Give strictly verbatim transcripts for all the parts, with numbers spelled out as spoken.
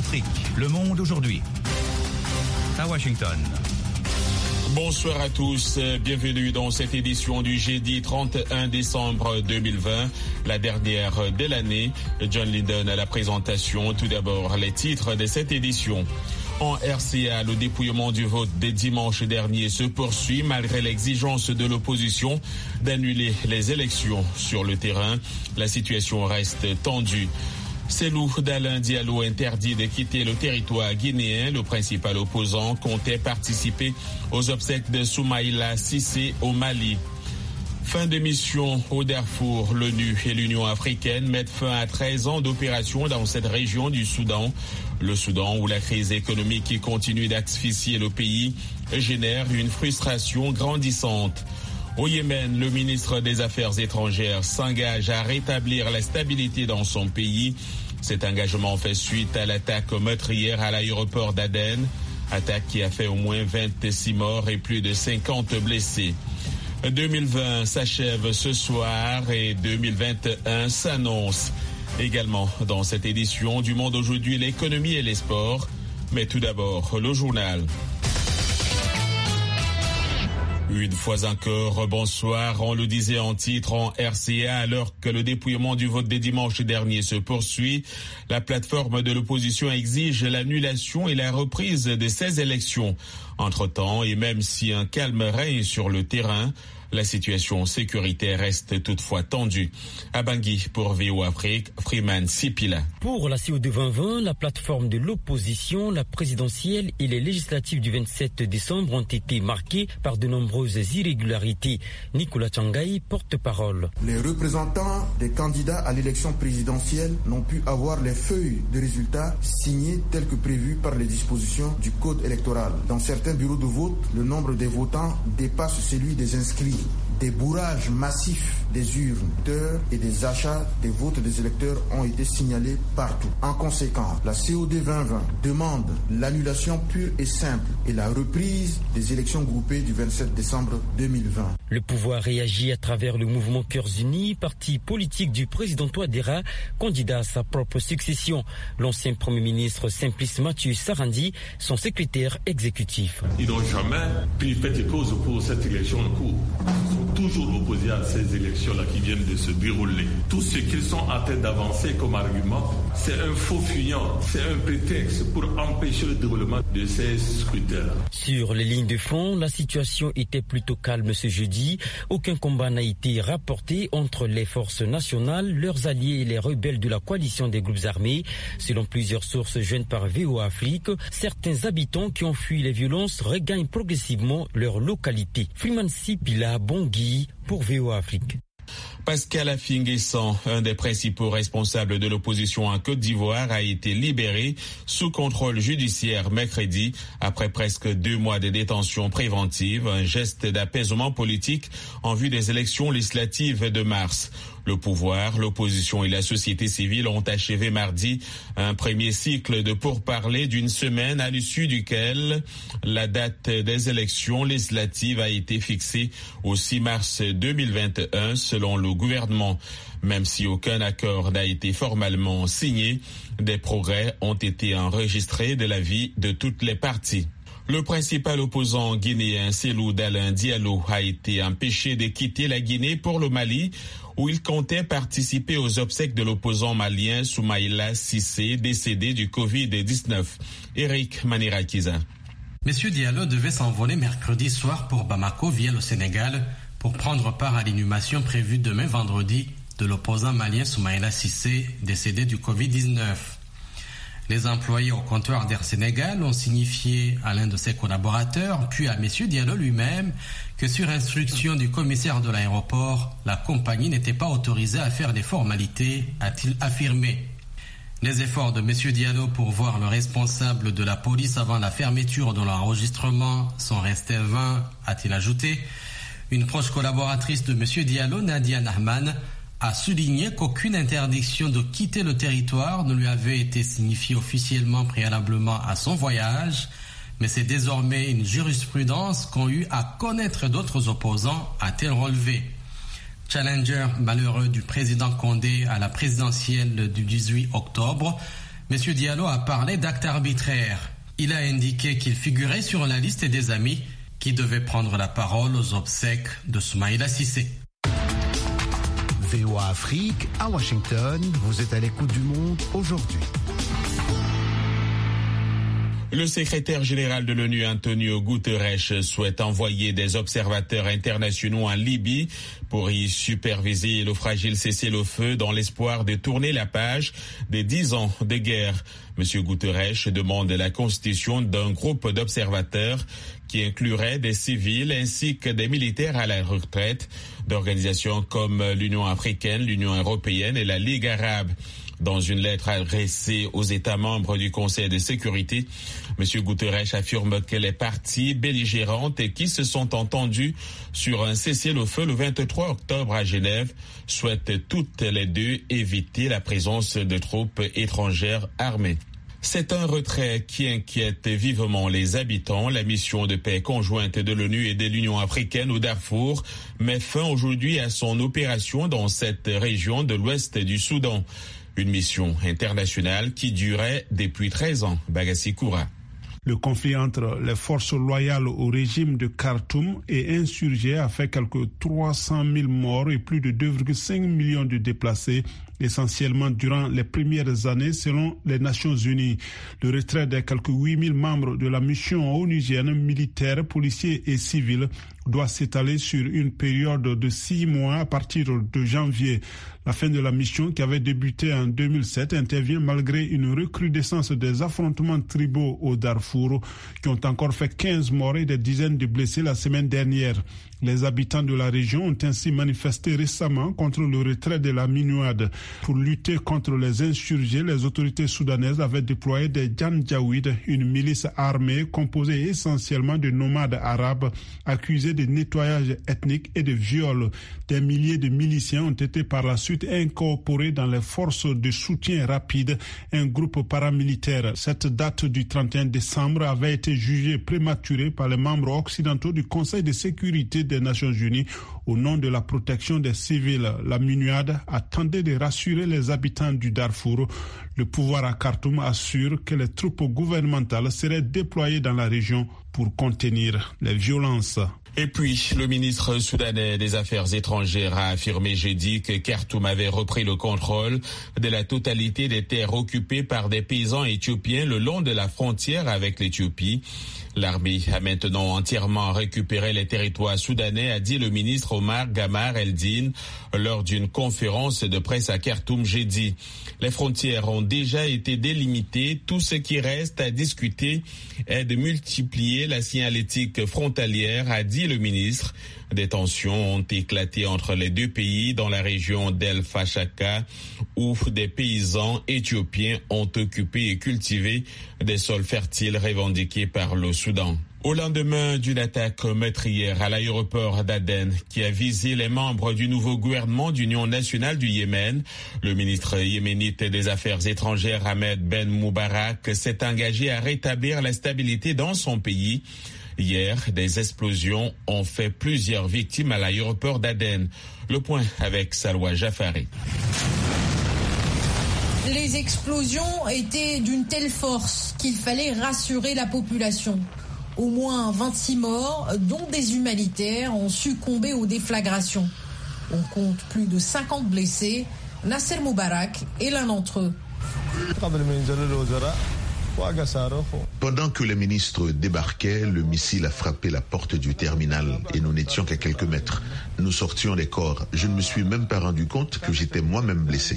Afrique, le monde aujourd'hui. À Washington. Bonsoir à tous, bienvenue dans cette édition du jeudi trente et un décembre deux mille vingt, la dernière de l'année. John Linden à la présentation. Tout d'abord, les titres de cette édition. En R C A, le dépouillement du vote de dimanche dernier se poursuit malgré l'exigence de l'opposition d'annuler les élections sur le terrain. La situation reste tendue. Cellou Dalein Diallo interdit de quitter le territoire guinéen. Le principal opposant comptait participer aux obsèques de Soumaïla Cissé au Mali. Fin de mission au Darfour. L'ONU et l'Union africaine mettent fin à treize ans d'opération dans cette région du Soudan. Le Soudan, où la crise économique qui continue d'asphyxier le pays génère une frustration grandissante. Au Yémen, le ministre des Affaires étrangères s'engage à rétablir la stabilité dans son pays. Cet engagement fait suite à l'attaque meurtrière à l'aéroport d'Aden, attaque qui a fait au moins vingt-six morts et plus de cinquante blessés. deux mille vingt s'achève ce soir et deux mille vingt et un s'annonce. Également dans cette édition du Monde aujourd'hui, l'économie et les sports. Mais tout d'abord, le journal. Une fois encore, bonsoir. On le disait en titre en R C A, alors que le dépouillement du vote des dimanches dernier se poursuit, la plateforme de l'opposition exige l'annulation et la reprise de ces élections. Entre-temps, et même si un calme règne sur le terrain, la situation sécuritaire reste toutefois tendue. À Bangui pour V O Afrique, Freeman Sipila. Pour la C O deux vingt vingt, la plateforme de l'opposition, la présidentielle et les législatives du vingt-sept décembre ont été marquées par de nombreuses irrégularités. Nicolas Tchangaï, porte-parole. Les représentants des candidats à l'élection présidentielle n'ont pu avoir les feuilles de résultats signées telles que prévues par les dispositions du code électoral. Dans certains bureaux de vote, le nombre des votants dépasse celui des inscrits. Des bourrages massifs des urnes et des achats des votes des électeurs ont été signalés partout. En conséquence, la C O D vingt vingt demande l'annulation pure et simple et la reprise des élections groupées du vingt-sept décembre deux mille vingt. Le pouvoir réagit à travers le mouvement Cœurs Unis, parti politique du président Touadéra, candidat à sa propre succession. L'ancien Premier ministre Simplice Mathieu Sarandi, son secrétaire exécutif. Ils n'ont jamais pris fait et cause pour cette élection en cours. Ils sont toujours opposés à ces élections-là qui viennent de se dérouler. Tout ce qu'ils sont en train d'avancer comme argument, c'est un faux fuyant, c'est un prétexte pour empêcher le déroulement de ces scrutins. Sur les lignes de front, la situation était plutôt calme ce jeudi. Aucun combat n'a été rapporté entre les forces nationales, leurs alliés et les rebelles de la coalition des groupes armés. Selon plusieurs sources jointes par V O Afrique, certains habitants qui ont fui les violences regagnent progressivement leur localité. Freeman Sipila, Bangui pour V O Afrique. Pascal Affi-N'Guessan, un des principaux responsables de l'opposition en Côte d'Ivoire, a été libéré sous contrôle judiciaire mercredi après presque deux mois de détention préventive, un geste d'apaisement politique en vue des élections législatives de mars. Le pouvoir, l'opposition et la société civile ont achevé mardi un premier cycle de pourparlers d'une semaine à l'issue duquel la date des élections législatives a été fixée au six mars deux mille vingt et un selon le gouvernement. Même si aucun accord n'a été formellement signé, des progrès ont été enregistrés de l'avis de toutes les parties. Le principal opposant guinéen, Cellou Dalein Diallo, a été empêché de quitter la Guinée pour le Mali, où il comptait participer aux obsèques de l'opposant malien Soumaïla Cissé, décédé du covid dix-neuf. Eric Manirakiza. Monsieur Diallo devait s'envoler mercredi soir pour Bamako via le Sénégal pour prendre part à l'inhumation prévue demain vendredi de l'opposant malien Soumaïla Cissé, décédé du covid dix-neuf. Les employés au comptoir d'Air Sénégal ont signifié à l'un de ses collaborateurs, puis à M. Diallo lui-même, que sur instruction du commissaire de l'aéroport, la compagnie n'était pas autorisée à faire des formalités, a-t-il affirmé. Les efforts de M. Diallo pour voir le responsable de la police avant la fermeture de l'enregistrement sont restés vains, a-t-il ajouté. Une proche collaboratrice de M. Diallo, Nadia Nahman, a souligné qu'aucune interdiction de quitter le territoire ne lui avait été signifiée officiellement préalablement à son voyage, mais c'est désormais une jurisprudence qu'ont eu à connaître d'autres opposants, a-t-elle relevé. Challenger malheureux du président Condé à la présidentielle du dix-huit octobre, M. Diallo a parlé d'actes arbitraires. Il a indiqué qu'il figurait sur la liste des amis qui devaient prendre la parole aux obsèques de Soumaïla Cissé. V O A Afrique, à Washington, vous êtes à l'écoute du monde aujourd'hui. Le secrétaire général de l'ONU, Antonio Guterres, souhaite envoyer des observateurs internationaux en Libye pour y superviser le fragile cessez-le-feu dans l'espoir de tourner la page des dix ans de guerre. Monsieur Guterres demande la constitution d'un groupe d'observateurs qui inclurait des civils ainsi que des militaires à la retraite d'organisations comme l'Union africaine, l'Union européenne et la Ligue arabe. Dans une lettre adressée aux États membres du Conseil de sécurité, M. Guterres affirme que les parties belligérantes et qui se sont entendues sur un cessez-le-feu le vingt-trois octobre à Genève souhaitent toutes les deux éviter la présence de troupes étrangères armées. C'est un retrait qui inquiète vivement les habitants. La mission de paix conjointe de l'ONU et de l'Union africaine au Darfour met fin aujourd'hui à son opération dans cette région de l'ouest du Soudan. Une mission internationale qui durait depuis treize ans. Bagassi Koura. Le conflit entre les forces loyales au régime de Khartoum et insurgés a fait quelques trois cent mille morts et plus de deux virgule cinq millions de déplacés, essentiellement durant les premières années selon les Nations Unies. Le retrait des quelques huit mille membres de la mission onusienne, militaires, policiers et civils, doit s'étaler sur une période de six mois à partir de janvier. La fin de la mission, qui avait débuté en deux mille sept, intervient malgré une recrudescence des affrontements tribaux au Darfour, qui ont encore fait quinze morts et des dizaines de blessés la semaine dernière. Les habitants de la région ont ainsi manifesté récemment contre le retrait de la MINUAD. Pour lutter contre les insurgés, les autorités soudanaises avaient déployé des Janjaweed, une milice armée composée essentiellement de nomades arabes accusés de nettoyage ethnique et de viol. Des milliers de miliciens ont été par la suite incorporés dans les forces de soutien rapide, un groupe paramilitaire. Cette date du trente et un décembre avait été jugée prématurée par les membres occidentaux du Conseil de sécurité des Nations Unies au nom de la protection des civils. La MINUAD attendait de rassurer les habitants du Darfour. Le pouvoir à Khartoum assure que les troupes gouvernementales seraient déployées dans la région pour contenir les violences. Et puis, le ministre soudanais des Affaires étrangères a affirmé jeudi que Khartoum avait repris le contrôle de la totalité des terres occupées par des paysans éthiopiens le long de la frontière avec l'Éthiopie. L'armée a maintenant entièrement récupéré les territoires soudanais, a dit le ministre Omar Gamar Eldin lors d'une conférence de presse à Khartoum jeudi. Les frontières ont déjà été délimitées. Tout ce qui reste à discuter est de multiplier la signalétique frontalière, a dit le ministre. Des tensions ont éclaté entre les deux pays dans la région d'El Fashaka, où des paysans éthiopiens ont occupé et cultivé des sols fertiles revendiqués par le Soudan. Au lendemain d'une attaque meurtrière à l'aéroport d'Aden qui a visé les membres du nouveau gouvernement d'union nationale du Yémen, le ministre yéménite des Affaires étrangères Ahmed Ben Moubarak s'est engagé à rétablir la stabilité dans son pays. Hier, des explosions ont fait plusieurs victimes à l'aéroport d'Aden. Le point avec Salwa Jafari. Les explosions étaient d'une telle force qu'il fallait rassurer la population. Au moins vingt-six morts, dont des humanitaires, ont succombé aux déflagrations. On compte plus de cinquante blessés. Nasser Moubarak est l'un d'entre eux. Pendant que les ministres débarquaient, le missile a frappé la porte du terminal et nous n'étions qu'à quelques mètres. Nous sortions les corps. Je ne me suis même pas rendu compte que j'étais moi-même blessé.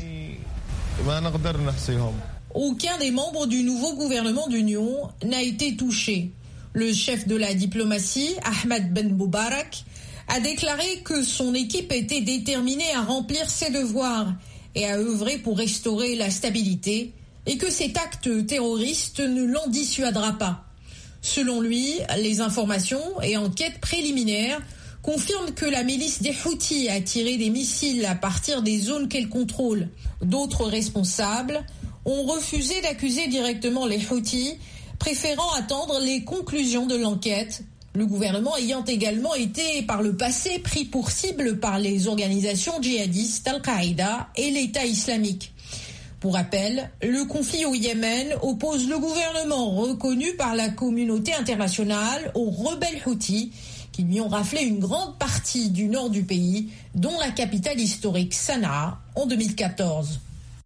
Aucun des membres du nouveau gouvernement d'union n'a été touché. Le chef de la diplomatie, Ahmed Ben Moubarak, a déclaré que son équipe était déterminée à remplir ses devoirs et à œuvrer pour restaurer la stabilité, et que cet acte terroriste ne l'en dissuadera pas. Selon lui, les informations et enquêtes préliminaires confirment que la milice des Houthis a tiré des missiles à partir des zones qu'elle contrôle. D'autres responsables ont refusé d'accuser directement les Houthis, préférant attendre les conclusions de l'enquête, le gouvernement ayant également été par le passé pris pour cible par les organisations djihadistes Al-Qaïda et l'État islamique. Pour rappel, le conflit au Yémen oppose le gouvernement reconnu par la communauté internationale aux rebelles Houthis qui lui ont raflé une grande partie du nord du pays, dont la capitale historique Sanaa en deux mille quatorze.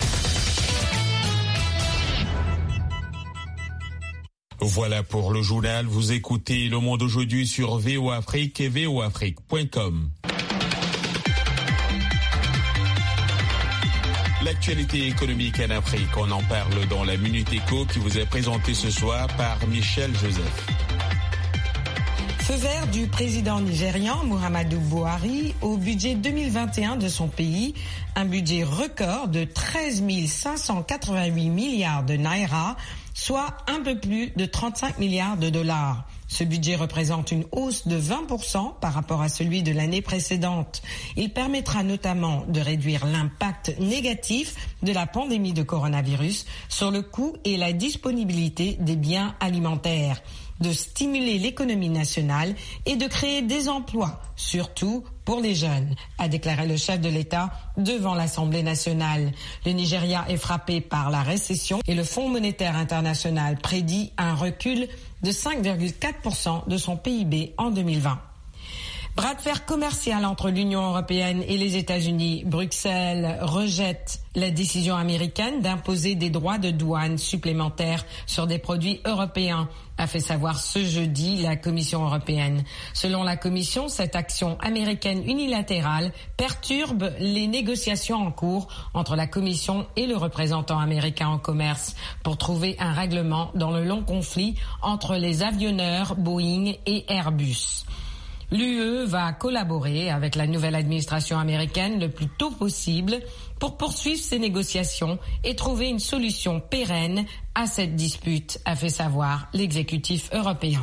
Voilà pour le journal. Vous écoutez Le Monde aujourd'hui sur V O Afrique et V O Afrique point com. L'actualité économique en Afrique, on en parle dans la Minute Éco qui vous est présentée ce soir par Michel Joseph. Feu vert du président nigérian Muhammadu Buhari au budget deux mille vingt et un de son pays, un budget record de treize mille cinq cent quatre-vingt-huit milliards de naira, soit un peu plus de trente-cinq milliards de dollars. Ce budget représente une hausse de vingt pour cent par rapport à celui de l'année précédente. Il permettra notamment de réduire l'impact négatif de la pandémie de coronavirus sur le coût et la disponibilité des biens alimentaires, de stimuler l'économie nationale et de créer des emplois, surtout pour les jeunes, a déclaré le chef de l'État devant l'Assemblée nationale. Le Nigeria est frappé par la récession et le Fonds monétaire international prédit un recul de cinq virgule quatre pour cent de son P I B en deux mille vingt. Bras de fer commercial entre l'Union européenne et les États-Unis. Bruxelles rejette la décision américaine d'imposer des droits de douane supplémentaires sur des produits européens, a fait savoir ce jeudi la Commission européenne. Selon la Commission, cette action américaine unilatérale perturbe les négociations en cours entre la Commission et le représentant américain en commerce pour trouver un règlement dans le long conflit entre les avionneurs Boeing et Airbus. L'U E va collaborer avec la nouvelle administration américaine le plus tôt possible pour poursuivre ces négociations et trouver une solution pérenne à cette dispute, a fait savoir l'exécutif européen.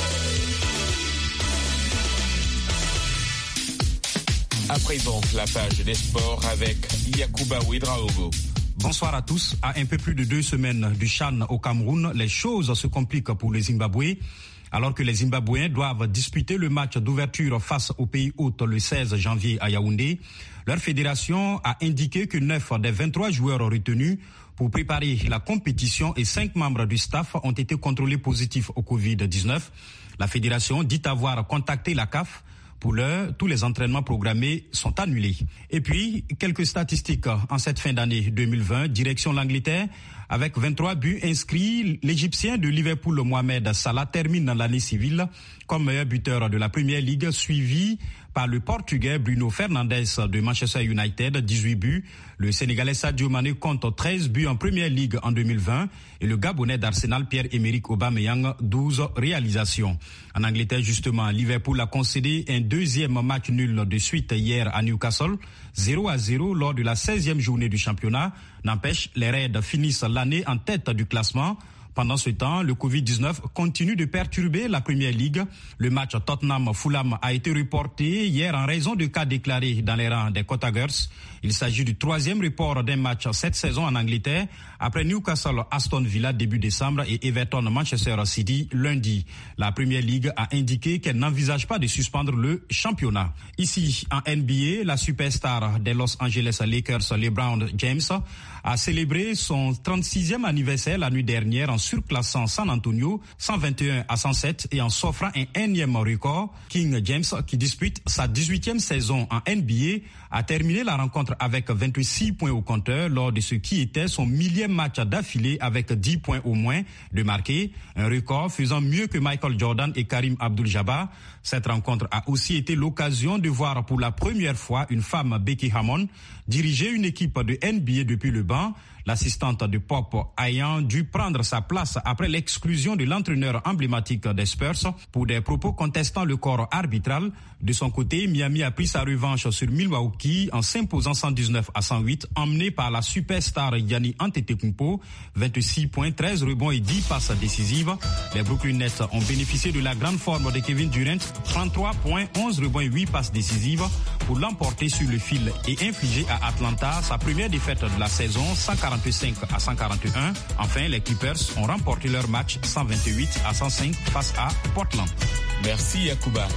À présent, la page des sports avec Yacouba Ouedraogo. Bonsoir à tous. À un peu plus de deux semaines du CHAN au Cameroun, les choses se compliquent pour les Zimbabwe. Alors que les Zimbabwéens doivent disputer le match d'ouverture face au pays hôte le seize janvier à Yaoundé, leur fédération a indiqué que neuf des vingt-trois joueurs retenus pour préparer la compétition et cinq membres du staff ont été contrôlés positifs au covid dix-neuf. La fédération dit avoir contacté la C A F. Pour l'heure, tous les entraînements programmés sont annulés. Et puis, quelques statistiques en cette fin d'année deux mille vingt. Direction l'Angleterre, avec vingt-trois buts inscrits, l'Égyptien de Liverpool, Mohamed Salah, termine l'année civile comme meilleur buteur de la Première Ligue, suivi par le Portugais Bruno Fernandes de Manchester United, dix-huit buts. Le Sénégalais Sadio Mané compte treize buts en Première Ligue en deux mille vingt et le Gabonais d'Arsenal Pierre-Emerick Aubameyang, douze réalisations. En Angleterre, justement, Liverpool a concédé un deuxième match nul de suite hier à Newcastle, zéro à zéro lors de la seizième journée du championnat. N'empêche, les Reds finissent l'année en tête du classement. Pendant ce temps, le covid dix-neuf continue de perturber la Première Ligue. Le match Tottenham-Fulham a été reporté hier en raison de cas déclarés dans les rangs des Cottagers. Il s'agit du troisième report d'un match cette saison en Angleterre, après Newcastle-Aston Villa début décembre et Everton-Manchester City lundi. La Première Ligue a indiqué qu'elle n'envisage pas de suspendre le championnat. Ici, en N B A, la superstar des Los Angeles Lakers, LeBron James, a célébré son trente-sixième anniversaire la nuit dernière en surclassant San Antonio cent vingt et un à cent sept et en s'offrant un énième record. King James, qui dispute sa dix-huitième saison en N B A, a terminé la rencontre avec vingt-six points au compteur lors de ce qui était son millième match d'affilée avec dix points au moins de marqué, un record faisant mieux que Michael Jordan et Karim Abdul-Jabbar. Cette rencontre a aussi été l'occasion de voir pour la première fois une femme, Becky Hammon, diriger une équipe de N B A depuis le banc. L'assistante de Pop ayant dû prendre sa place après l'exclusion de l'entraîneur emblématique des Spurs pour des propos contestant le corps arbitral. De son côté, Miami a pris sa revanche sur Milwaukee en s'imposant cent dix-neuf à cent huit, emmené par la superstar Giannis Antetokounmpo, vingt-six points, treize rebonds et dix passes décisives. Les Brooklyn Nets ont bénéficié de la grande forme de Kevin Durant, trente-trois points, onze rebonds et huit passes décisives pour l'emporter sur le fil et infliger à Atlanta sa première défaite de la saison, cent quarante-cinq à cent quarante et un. Enfin, les Clippers ont remporté leur match cent vingt-huit à cent cinq face à Portland. Merci Yacouba.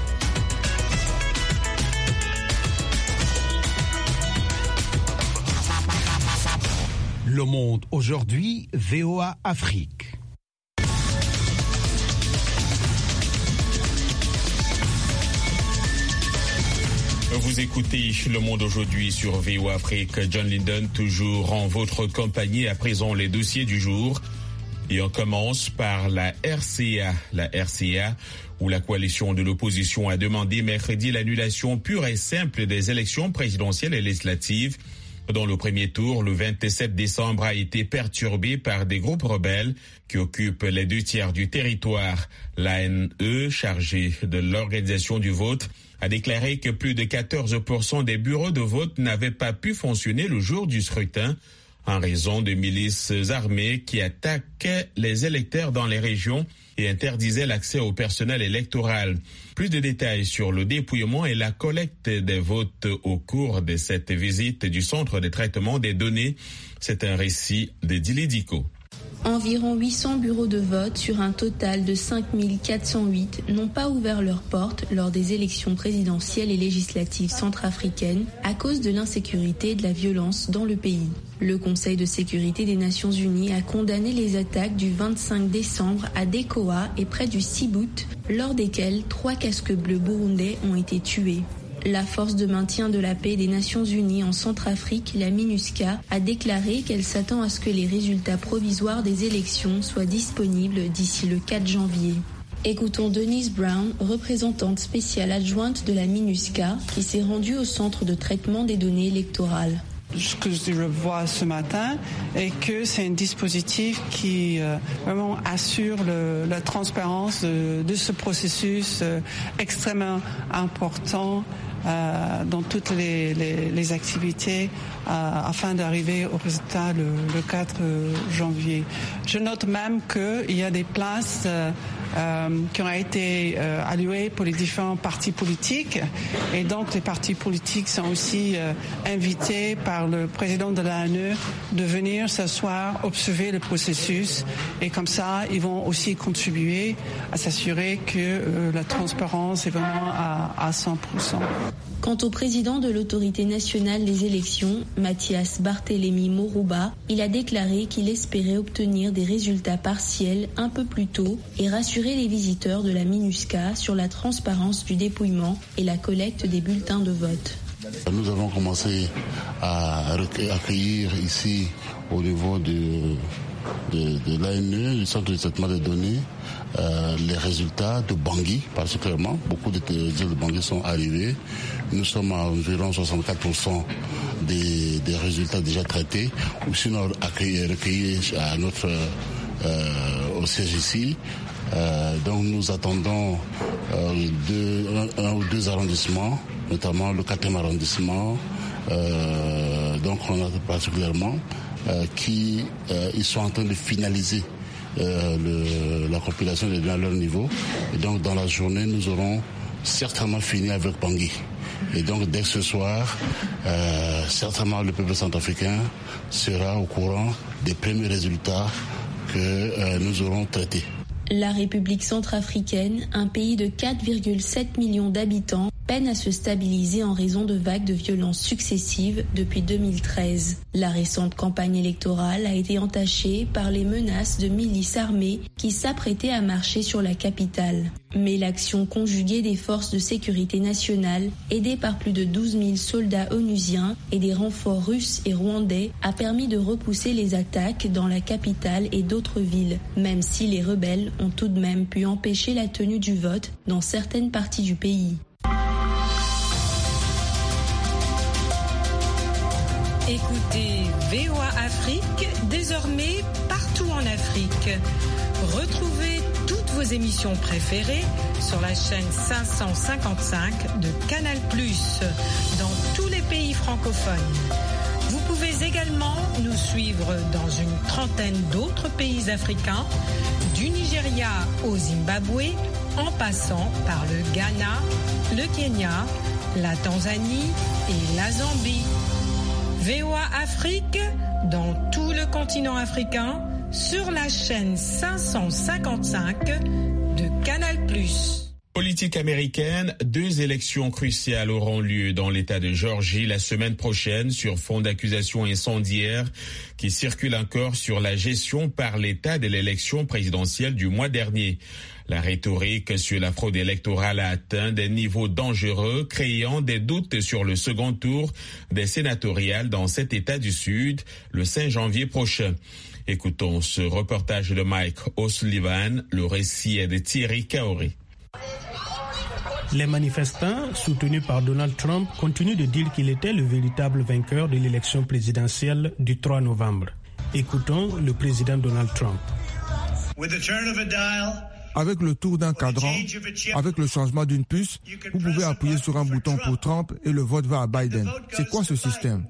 Le Monde aujourd'hui, V O A Afrique. Vous écoutez Le Monde aujourd'hui sur V O A Afrique. John Linden, toujours en votre compagnie. À présent, les dossiers du jour. Et on commence par la R C A. La R C A, où la coalition de l'opposition a demandé mercredi l'annulation pure et simple des élections présidentielles et législatives. Dans le premier tour, le vingt-sept décembre a été perturbé par des groupes rebelles qui occupent les deux tiers du territoire. L'A N E, chargée de l'organisation du vote, a déclaré que plus de quatorze pour cent des bureaux de vote n'avaient pas pu fonctionner le jour du scrutin en raison de milices armées qui attaquaient les électeurs dans les régions et interdisaient l'accès au personnel électoral. Plus de détails sur le dépouillement et la collecte des votes au cours de cette visite du Centre de traitement des données. C'est un récit de Dili Diko. Environ huit cents bureaux de vote sur un total de cinq mille quatre cent huit n'ont pas ouvert leurs portes lors des élections présidentielles et législatives centrafricaines à cause de l'insécurité et de la violence dans le pays. Le Conseil de sécurité des Nations Unies a condamné les attaques du vingt-cinq décembre à Dekoa et près du Sibout, lors desquelles trois casques bleus burundais ont été tués. La force de maintien de la paix des Nations Unies en Centrafrique, la MINUSCA, a déclaré qu'elle s'attend à ce que les résultats provisoires des élections soient disponibles d'ici le quatre janvier. Écoutons Denise Brown, représentante spéciale adjointe de la MINUSCA, qui s'est rendue au centre de traitement des données électorales. Ce que je vois ce matin est que c'est un dispositif qui euh, vraiment assure le, la transparence de, de ce processus euh, extrêmement important euh, dans toutes les, les, les activités euh, afin d'arriver au résultat le, le quatre janvier. Je note même qu'il y a des places euh, Euh, qui ont été euh, alloués pour les différents partis politiques, et donc les partis politiques sont aussi euh, invités par le président de l'A N E de venir s'asseoir, observer le processus, et comme ça ils vont aussi contribuer à s'assurer que euh, la transparence est vraiment à, à cent pour cent. Quant au président de l'autorité nationale des élections, Mathias Barthélémy Morouba, il a déclaré qu'il espérait obtenir des résultats partiels un peu plus tôt et rassurer les visiteurs de la MINUSCA sur la transparence du dépouillement et la collecte des bulletins de vote. Nous avons commencé à accueillir ici au niveau de, de, de l'A N E, du Centre de traitement des données, Euh, les résultats de Bangui, particulièrement. Beaucoup de résultats de Bangui sont arrivés. Nous sommes à environ soixante-quatre pour cent des, des résultats déjà traités, ou sinon accueillis, recueillis à notre, euh, au siège ici. Euh, donc nous attendons euh, deux, un, un ou deux arrondissements, notamment le quatrième arrondissement. Euh, donc on a particulièrement euh, qui euh, ils sont en train de finaliser Euh, le, la compilation des données à leur niveau. Et donc dans la journée, nous aurons certainement fini avec Bangui. Et donc dès ce soir, euh, certainement le peuple centrafricain sera au courant des premiers résultats que euh, nous aurons traités. La République centrafricaine, un pays de quatre virgule sept millions d'habitants, peine à se stabiliser en raison de vagues de violences successives depuis deux mille treize. La récente campagne électorale a été entachée par les menaces de milices armées qui s'apprêtaient à marcher sur la capitale. Mais l'action conjuguée des forces de sécurité nationale, aidées par plus de douze mille soldats onusiens et des renforts russes et rwandais, a permis de repousser les attaques dans la capitale et d'autres villes, même si les rebelles ont tout de même pu empêcher la tenue du vote dans certaines parties du pays. Écoutez V O A Afrique, désormais partout en Afrique. Retrouvez toutes vos émissions préférées sur la chaîne cinq cent cinquante-cinq de Canal plus, dans tous les pays francophones. Vous pouvez également nous suivre dans une trentaine d'autres pays africains, du Nigeria au Zimbabwe, en passant par le Ghana, le Kenya, la Tanzanie et la Zambie. V O A Afrique, dans tout le continent africain, sur la chaîne cinq cent cinquante-cinq de Canal plus. Politique américaine, deux élections cruciales auront lieu dans l'État de Géorgie la semaine prochaine sur fond d'accusations incendiaires qui circulent encore sur la gestion par l'État de l'élection présidentielle du mois dernier. La rhétorique sur la fraude électorale a atteint des niveaux dangereux, créant des doutes sur le second tour des sénatoriales dans cet État du Sud le cinq janvier prochain. Écoutons ce reportage de Mike O'Sullivan, le récit est de Thierry Kaori. Les manifestants, soutenus par Donald Trump, continuent de dire qu'il était le véritable vainqueur de l'élection présidentielle du trois novembre. Écoutons le président Donald Trump. Avec le tour d'un cadran, avec le changement d'une puce, vous pouvez appuyer sur un bouton pour Trump et le vote va à Biden. C'est quoi ce système?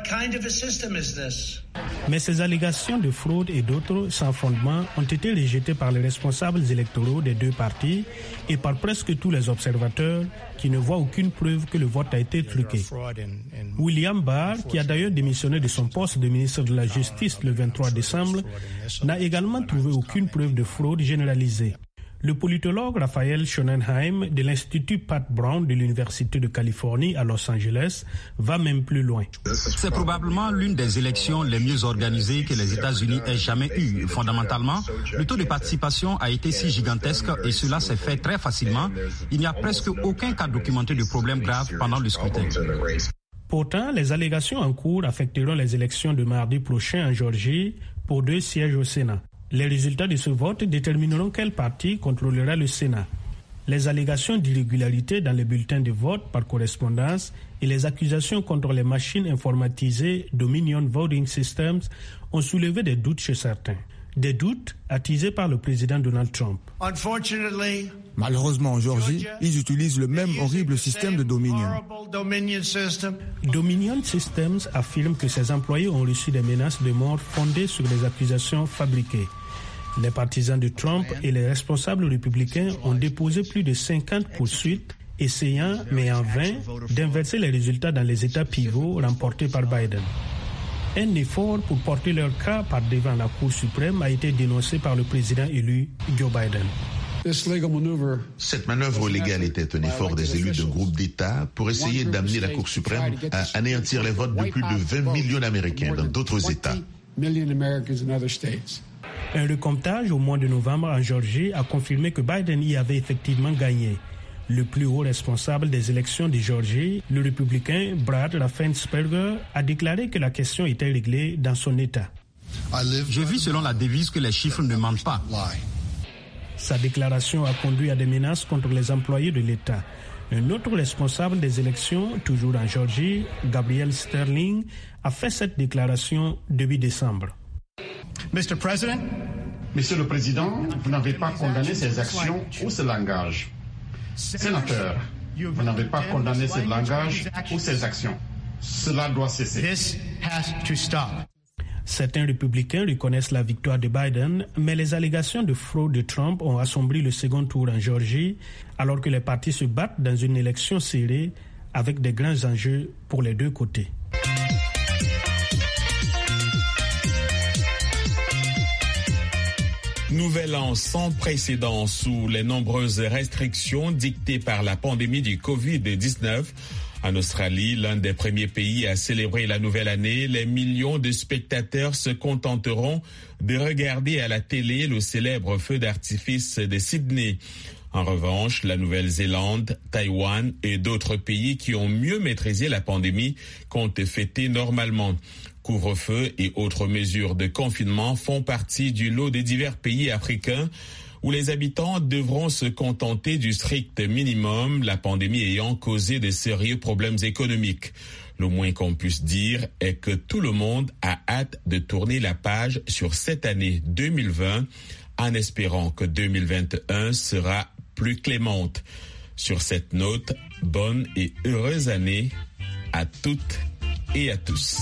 Mais ces allégations de fraude et d'autres sans fondement ont été rejetées par les responsables électoraux des deux partis et par presque tous les observateurs qui ne voient aucune preuve que le vote a été truqué. William Barr, qui a d'ailleurs démissionné de son poste de ministre de la Justice le vingt-trois décembre, n'a également trouvé aucune preuve de fraude généralisée. Le politologue Raphaël Schonenheim de l'Institut Pat Brown de l'Université de Californie à Los Angeles va même plus loin. C'est probablement l'une des élections les mieux organisées que les États-Unis aient jamais eues. Fondamentalement, le taux de participation a été si gigantesque et cela s'est fait très facilement. Il n'y a presque aucun cas documenté de problème grave pendant le scrutin. Pourtant, les allégations en cours affecteront les élections de mardi prochain en Géorgie pour deux sièges au Sénat. Les résultats de ce vote détermineront quel parti contrôlera le Sénat. Les allégations d'irrégularité dans les bulletins de vote par correspondance et les accusations contre les machines informatisées Dominion Voting Systems ont soulevé des doutes chez certains. Des doutes attisés par le président Donald Trump. Malheureusement, en Géorgie, ils utilisent le même horrible système de Dominion. Dominion Systems affirme que ses employés ont reçu des menaces de mort fondées sur des accusations fabriquées. Les partisans de Trump et les responsables républicains ont déposé plus de cinquante poursuites, essayant, mais en vain, d'inverser les résultats dans les États pivots remportés par Biden. Un effort pour porter leur cas par devant la Cour suprême a été dénoncé par le président élu Joe Biden. Cette manœuvre légale était un effort des élus d'un groupe d'États pour essayer d'amener la Cour suprême à anéantir les votes de plus de vingt millions d'Américains dans d'autres États. Un recomptage au mois de novembre en Géorgie a confirmé que Biden y avait effectivement gagné. Le plus haut responsable des élections de Géorgie, le républicain Brad Raffensperger, a déclaré que la question était réglée dans son État. Je vis selon la devise que les chiffres ne mentent pas. Sa déclaration a conduit à des menaces contre les employés de l'État. Un autre responsable des élections, toujours en Géorgie, Gabriel Sterling, a fait cette déclaration début décembre. Monsieur le Président, vous n'avez pas condamné ces actions ou ce langage. Sénateur, vous n'avez pas condamné ce langage ou ces actions. Cela doit cesser. Certains républicains reconnaissent la victoire de Biden, mais les allégations de fraude de Trump ont assombri le second tour en Géorgie, alors que les partis se battent dans une élection serrée avec des grands enjeux pour les deux côtés. Nouvel an sans précédent sous les nombreuses restrictions dictées par la pandémie du covid dix-neuf. En Australie, l'un des premiers pays à célébrer la nouvelle année, les millions de spectateurs se contenteront de regarder à la télé le célèbre feu d'artifice de Sydney. En revanche, la Nouvelle-Zélande, Taïwan et d'autres pays qui ont mieux maîtrisé la pandémie comptent fêter normalement. Couvre-feu et autres mesures de confinement font partie du lot des divers pays africains où les habitants devront se contenter du strict minimum, la pandémie ayant causé de sérieux problèmes économiques. Le moins qu'on puisse dire est que tout le monde a hâte de tourner la page sur cette année deux mille vingt en espérant que deux mille vingt et un sera plus clémente. Sur cette note, bonne et heureuse année à toutes et à tous.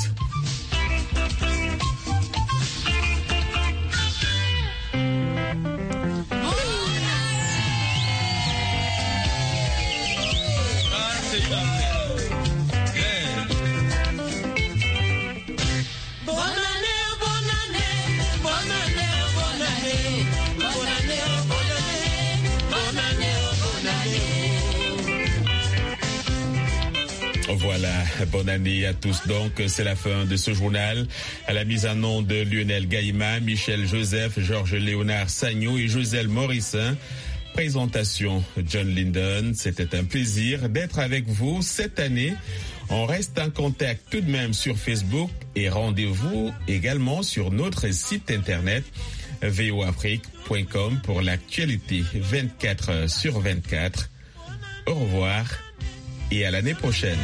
Bonne année, bonne année, bonne année, bonne année, bonne année. Voilà, bonne année à tous. Donc, c'est la fin de ce journal. À la mise en onde de Lionel Gaïma, Michel Joseph, Georges Léonard Sagnou et Joselle Morissin. Présentation John Linden. C'était un plaisir d'être avec vous cette année. On reste en contact tout de même sur Facebook et rendez-vous également sur notre site internet v o afrique point com pour l'actualité vingt-quatre heures sur vingt-quatre. Au revoir et à l'année prochaine.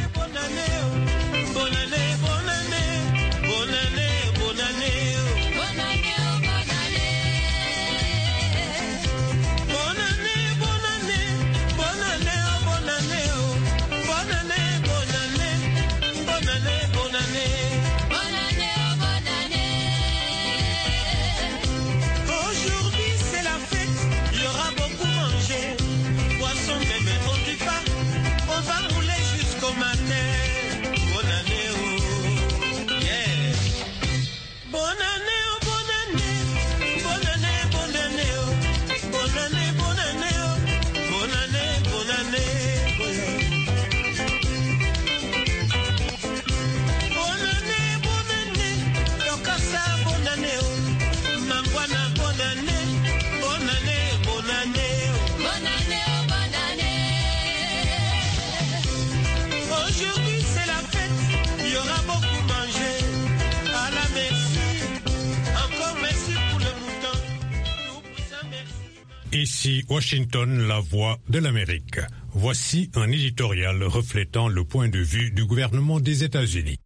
Ici Washington, la voix de l'Amérique. Voici un éditorial reflétant le point de vue du gouvernement des États-Unis.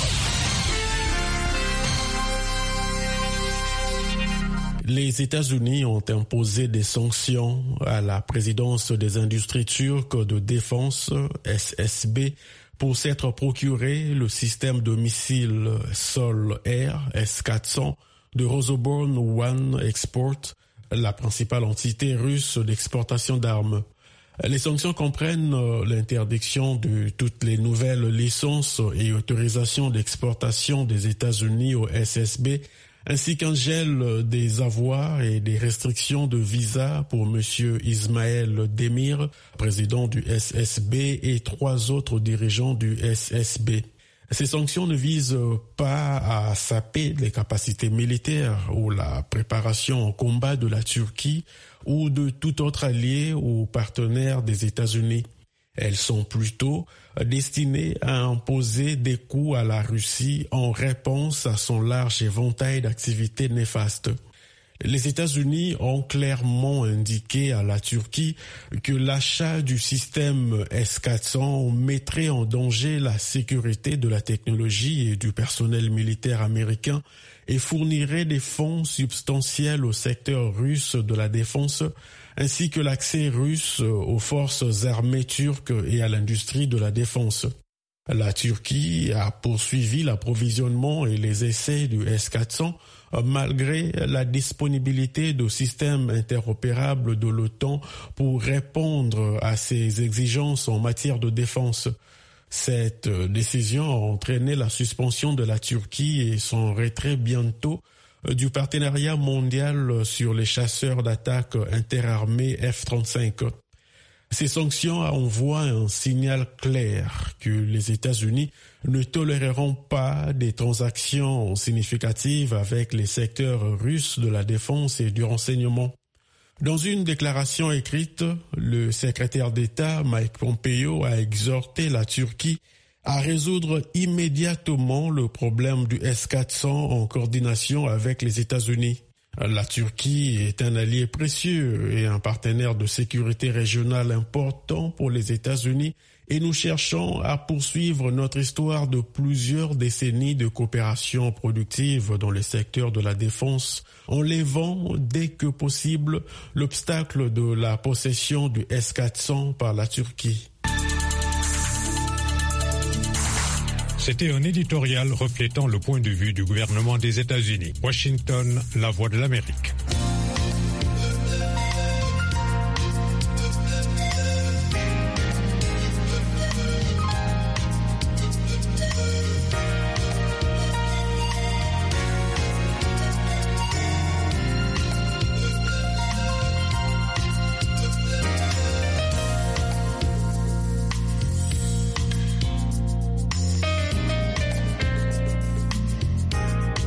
Les États-Unis ont imposé des sanctions à la présidence des industries turques de défense, S S B, pour s'être procuré le système de missiles sol-air S quatre cents de Rosoboron One Export, la principale entité russe d'exportation d'armes. Les sanctions comprennent l'interdiction de toutes les nouvelles licences et autorisations d'exportation des États-Unis au S S B, ainsi qu'un gel des avoirs et des restrictions de visa pour M. Ismaël Demir, président du S S B, et trois autres dirigeants du S S B. Ces sanctions ne visent pas à saper les capacités militaires ou la préparation au combat de la Turquie ou de tout autre allié ou partenaire des États-Unis. Elles sont plutôt destinées à imposer des coûts à la Russie en réponse à son large éventail d'activités néfastes. Les États-Unis ont clairement indiqué à la Turquie que l'achat du système S quatre cents mettrait en danger la sécurité de la technologie et du personnel militaire américain et fournirait des fonds substantiels au secteur russe de la défense, ainsi que l'accès russe aux forces armées turques et à l'industrie de la défense. La Turquie a poursuivi l'approvisionnement et les essais du S quatre cents malgré la disponibilité de systèmes interopérables de l'OTAN pour répondre à ses exigences en matière de défense. Cette décision a entraîné la suspension de la Turquie et son retrait bientôt du partenariat mondial sur les chasseurs d'attaque interarmés F trente-cinq. Ces sanctions envoient un signal clair que les États-Unis ne toléreront pas des transactions significatives avec les secteurs russes de la défense et du renseignement. Dans une déclaration écrite, le secrétaire d'État Mike Pompeo a exhorté la Turquie à résoudre immédiatement le problème du S quatre cents en coordination avec les États-Unis. La Turquie est un allié précieux et un partenaire de sécurité régionale important pour les États-Unis et nous cherchons à poursuivre notre histoire de plusieurs décennies de coopération productive dans les secteurs de la défense en levant dès que possible l'obstacle de la possession du S quatre cents par la Turquie. C'était un éditorial reflétant le point de vue du gouvernement des États-Unis. Washington, la voix de l'Amérique.